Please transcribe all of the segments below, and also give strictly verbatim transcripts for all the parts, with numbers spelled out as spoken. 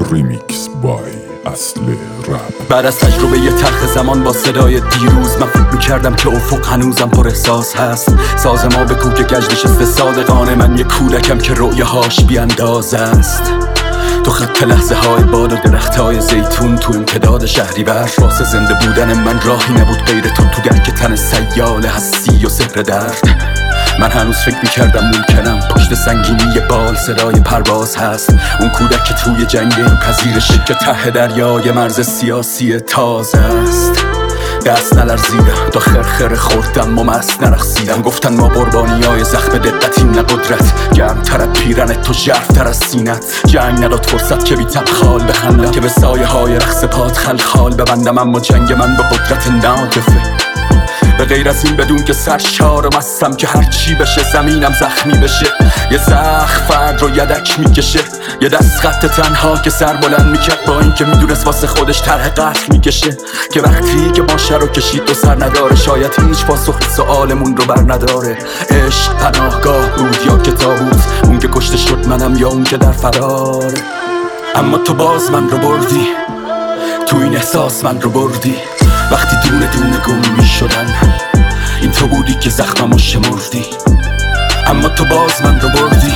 ریمیکس بای اصل رپ. بعد از تجربه یه تلخ زمان با صدای دیروز، من فکر میکردم که افق هنوزم پر احساس هست. ساز ما به کوک گشت نشسته صادقانه، من یه کودکم که رؤیاهاش بیانداز است. تو خط لحظه های باد و درخت های زیتون تو امتداد شهریور، واسه زنده بودن من راهی نبود غیر تو تو درک تن سیال هستی و سحر درد. من هنوز فکر میکردم ممکنم پشت سنگینی بال صدای پرواز هست. اون کودک که توی جنگ این پذیرشه که ته دریای مرز سیاسی تازه است. دست نلرزیدم تا خرخر خوردم و مست نرقصیدم. گفتن ما قربانی های زخم دقتیم نه قدرت، گرم تر پیرن تو ژرف تر از سینت. جنگ نداد فرصت که بی تبخال بخندم، که به سایه های رقص پات خلخال ببندم. اما جنگ من با قدرت ناگفه، به غیر از این بدون که سرشار و مستم که هر چی بشه زمینم زخمی بشه. یه زخم فرد رو یدک میکشه، یه دست خط تنها که سر بلند میکرد با این که میدونست واسه خودش طرح قتل میکشه. که وقتی که ماشه رو کشید و سر نداره، شاید هیچ پاسخ سوالمون رو بر نداره. عشق پناهگاه بود یا که تابوت، اون که کشته شد منم یا اون که در فرار. اما تو باز من رو بردی، تو این احساس من رو بردی. وقتی دونه دونه گم می شدن، این تو بودی که زخممو شمردی. اما تو باز من رو بردی،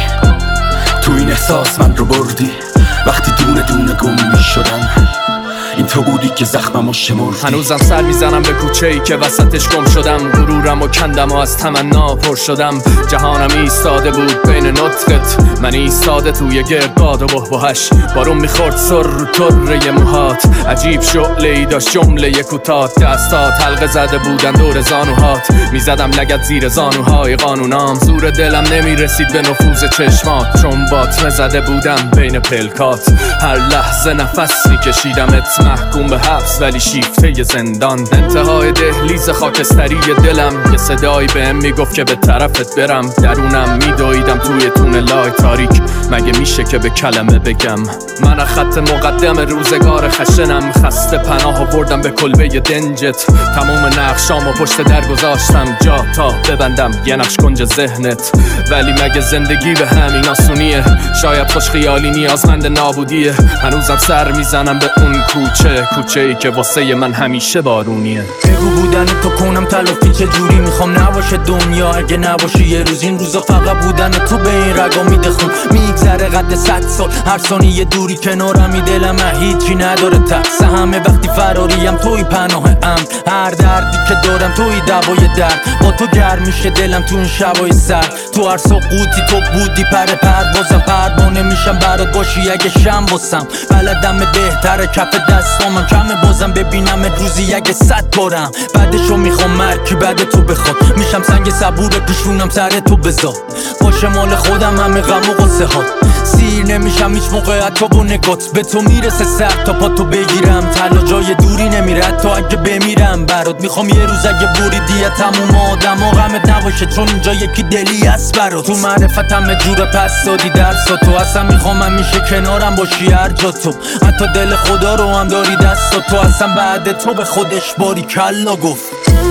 تو این احساس من رو بردی. وقتی دونه دونه گم می شدن، این تو بودی که زخممو شمردی. هنوزم سر میزنم به کوچه‌ای که وسطش گم شدم. غرورم و کندم و از تمنا پر شدم. جهانم ایستاده بود بین نطقت، من ایستاده توی گردباد و بحبوحش. بارون میخورد سر رو طره موهات، عجیب شعله‌ای داشت جمله کوتاه. دستات حلقه زده بودن دور زانوهات، میزدم لگد زیر زانوهای قانونام. زور دلم نمیرسید به نفوذ چشمات، چون باطمه زده بودم بین پلکات. هر لحظه نفس میکشیدمت، محکوم به حبس ولی شیفته زندان. انتهای دهلیز خاکستری دلم، یه صدایی بهم میگفت که به طرفت برم. درونم میدویدم توی تونلای تاریک، مگه میشه که به کلمه بگم؟ من از خط مقدم روزگار خشنم، خسته پناه آوردم به کلبه دنجت. تموم نقشامو پشت در گذاشتم جا تا ببندم یه نقش کنج ذهنت. ولی مگه زندگی به همین آسونیه؟ شاید خوش خیالی نیازمند نابودیه. هنوزم سر میزنم به اون کوچه، کوچه ای که واسه من همیشه بارونیه. بگو بودن تو کنم تلافی چجوری میخوام نباشه دنیا اگه نباشی یه روز. این روزا فقط بودن تو به این رگا میده خون، میگذره قد صد سال هر ثانیه دوری کنارم. دلم هیچی نداره تقصه، همه وقتی فراریم توی پناه امن. هر دردی که دارم توی دوای درد، با تو گرم میشه دلم تو این شبای سرد. تو هر سقوطی تو بودی پر پروازم، پروانه میشم برات باشی اگه شم واسم. بلدم بهتره کف دستامم کمه بازم ببینم روزی اگه صد بارم. بعدشو میخوام مرکی بعد تو بخواد، میشم سنگ صبور پیشونم سر تو بذار. باشه مال خودم همه غم و غصه ها، سیر نمیشم هیچ موقع حتی با نگات. به تو میرسه سر تا پا تو بگیرم، تلا جای دوری نمیره تا اگه بمیرم برات. میخوام یه روز اگه بریدی تموم آدم و غمت نباشه، چون اینجا یکی دلی هست برات. تو معرفت همه جور پس دادی درسا تو، اصلا میخوام همیشه کنارم باشی هر جا تو. حتی دل خدا رو هم داری دستا تو، اصلا بعد تو به خودش باری کلا گفت.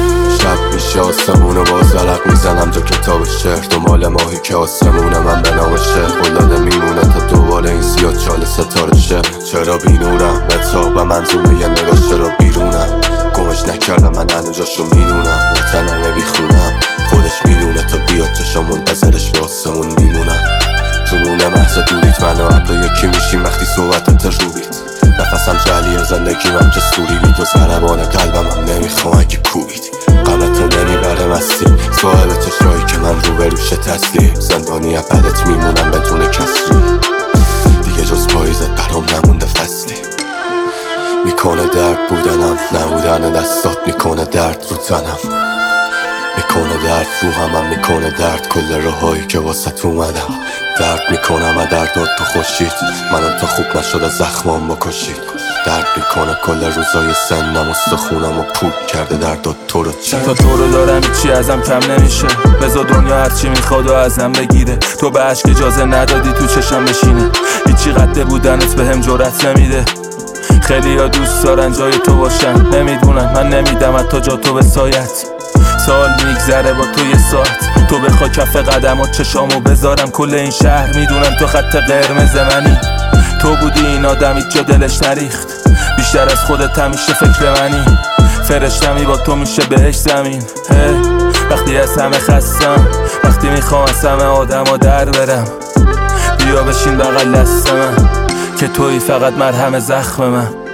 شب میشه آسمونو باز علق میزنم تو کتاب شهر، دنبال ماهی که آسمونه من به نام شهر. قلاده میمونه تا دوباره این سیاه چال ستاره شه. چرا بینورم بتاب منظومه یه نگاه، چرا بیرونم گمش نکردم من هنو جاشو میدونم. نتنمه بیخونم خودش میدونه تا بیاد چشم منتظرش به آسمون میمونم. جنونه محض دوریت من و عبدو یکی میشیم وقتی صحبتت روبید. نفسم جلیه زندگیم که سوری بید و زربان قلبم هم نمیخوام اگه کوبیدی. غمتو نمیبره مستی صاحب چشایی که من رو به روش تسلی. زندانی بدت میمونم بدون کسری، دیگه جز پاییزت برام نمونده فصلی. میکنه درد بودنم نبودن دستات، میکنه درد رو تنم، میکنه درد رو همم، میکنه درد کل راهایی که واسه اومدم. درد میکنم از دردات تو خوشید، منم تا خوب نشده زخمام بکشید. درد میکنه کل روزای سنم استخونم و پوک کرده دردات تو رو چه. تا تو رو دارم چی ازم کم نمیشه، بذار دنیا هرچی میخواد و ازم بگیره. تو به عشق اجازه ندادی تو چشم بشینه، هیچی قد بودنت به هم جرأت نمیده. خیلی ها دوست دارن جای تو باشن، نمیدونن من نمیدم حتی جا تو به سایت. سال میگذره با تو یه ساعت، تو بخوا کف قدمات چشامو بذارم. کل این شهر میدونم تو خط قرمز منی، تو تو بودی این آدم هیچ جا دلش نریخت، بیشتر از خودت همیشه فکر منی، فرشتمی با تو میشه بهش زمین. hey. وقتی از همه خستم، وقتی میخوام از همه آدم ها در برم، بیا بشین بغل دست من که تویی فقط مرهم زخم من.